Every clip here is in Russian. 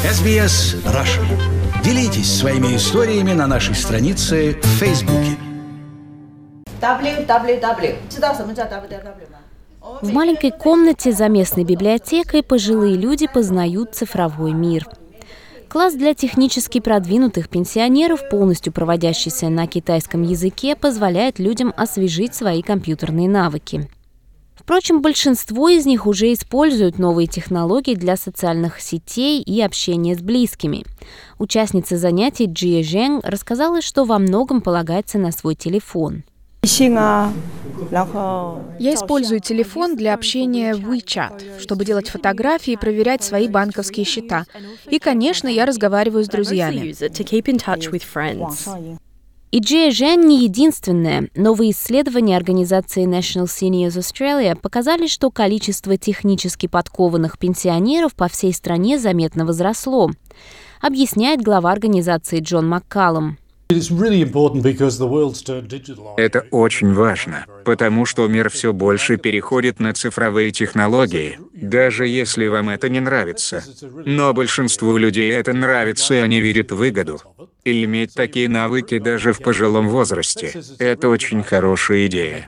SBS Russian. Делитесь своими историями на нашей странице в Фейсбуке. В маленькой комнате за местной библиотекой пожилые люди познают цифровой мир. Класс для технически продвинутых пенсионеров, полностью проводящийся на китайском языке, позволяет людям освежить свои компьютерные навыки. Впрочем, большинство из них уже используют новые технологии для социальных сетей и общения с близкими. Участница занятий Джия Жэнь рассказала, что во многом полагается на свой телефон. Я использую телефон для общения в WeChat, чтобы делать фотографии и проверять свои банковские счета. И, конечно, я разговариваю с друзьями. И Джия Жэнь не единственная. Новые исследования организации National Seniors Australia показали, что количество технически подкованных пенсионеров по всей стране заметно возросло, объясняет глава организации Джон Маккаллум. Это очень важно, потому что мир все больше переходит на цифровые технологии, даже если вам это не нравится. Но большинству людей это нравится, и они видят выгоду. И иметь такие навыки даже в пожилом возрасте – это очень хорошая идея.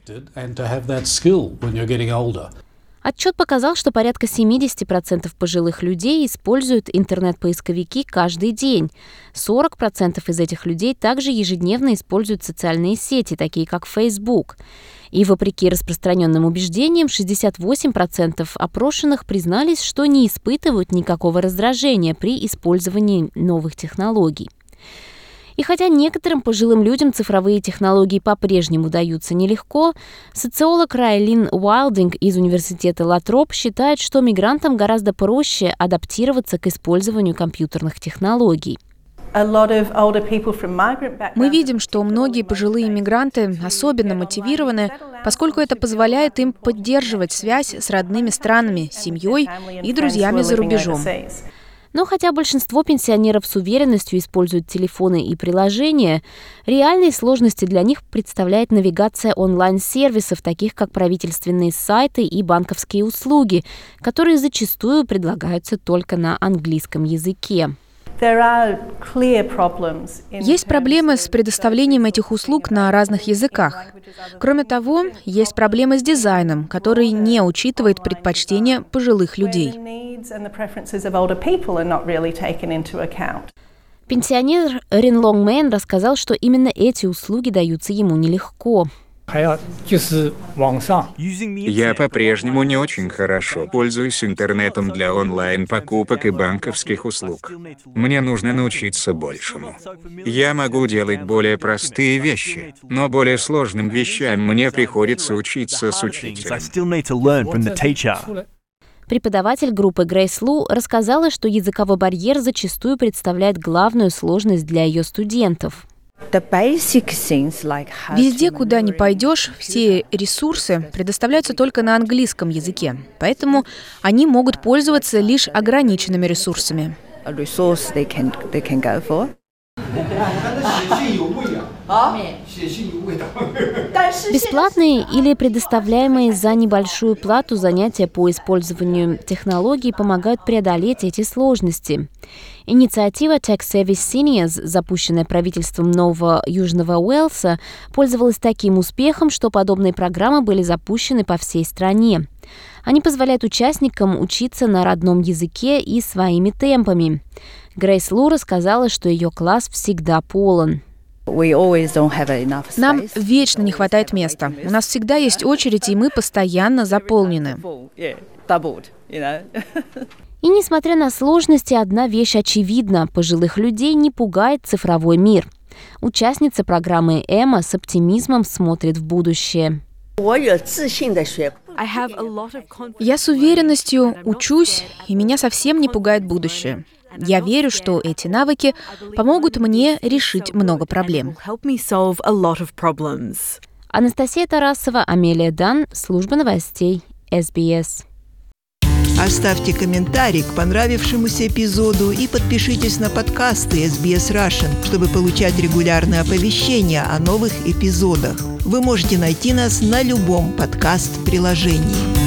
Отчет показал, что порядка 70% пожилых людей используют интернет-поисковики каждый день. 40% из этих людей также ежедневно используют социальные сети, такие как Facebook. И вопреки распространенным убеждениям, 68% опрошенных признались, что не испытывают никакого раздражения при использовании новых технологий. И хотя некоторым пожилым людям цифровые технологии по-прежнему даются нелегко, социолог Райлин Уайлдинг из университета Латроп считает, что мигрантам гораздо проще адаптироваться к использованию компьютерных технологий. Мы видим, что многие пожилые мигранты особенно мотивированы, поскольку это позволяет им поддерживать связь с родными странами, семьей и друзьями за рубежом. Но хотя большинство пенсионеров с уверенностью используют телефоны и приложения, реальные сложности для них представляет навигация онлайн-сервисов, таких как правительственные сайты и банковские услуги, которые зачастую предлагаются только на английском языке. Есть проблемы с предоставлением этих услуг на разных языках. Кроме того, есть проблемы с дизайном, который не учитывает предпочтения пожилых людей. Пенсионер Рин Лонг Мэн рассказал, что именно эти услуги даются ему нелегко. Я по-прежнему не очень хорошо пользуюсь интернетом для онлайн-покупок и банковских услуг. Мне нужно научиться большему. Я могу делать более простые вещи, но более сложным вещам мне приходится учиться с учителем. Преподаватель группы Грейс Лу рассказала, что языковой барьер зачастую представляет главную сложность для ее студентов. Везде, куда ни пойдешь, все ресурсы предоставляются только на английском языке, поэтому они могут пользоваться лишь ограниченными ресурсами. Бесплатные или предоставляемые за небольшую плату занятия по использованию технологий помогают преодолеть эти сложности. Инициатива Tech Savvy Seniors, запущенная правительством Нового Южного Уэльса, пользовалась таким успехом, что подобные программы были запущены по всей стране. Они позволяют участникам учиться на родном языке и своими темпами. Грейс Лу рассказала, что ее класс всегда полон. Нам вечно не хватает места. У нас всегда есть очередь, и мы постоянно заполнены. И несмотря на сложности, одна вещь очевидна – пожилых людей не пугает цифровой мир. Участница программы Эмма с оптимизмом смотрит в будущее. Я с уверенностью учусь, и меня совсем не пугает будущее. Я верю, что эти навыки помогут мне решить много проблем. Анастасия Тарасова, Амелия Дан, служба новостей SBS. Оставьте комментарий к понравившемуся эпизоду и подпишитесь на подкасты SBS Russian, чтобы получать регулярные оповещения о новых эпизодах. Вы можете найти нас на любом подкаст-приложении.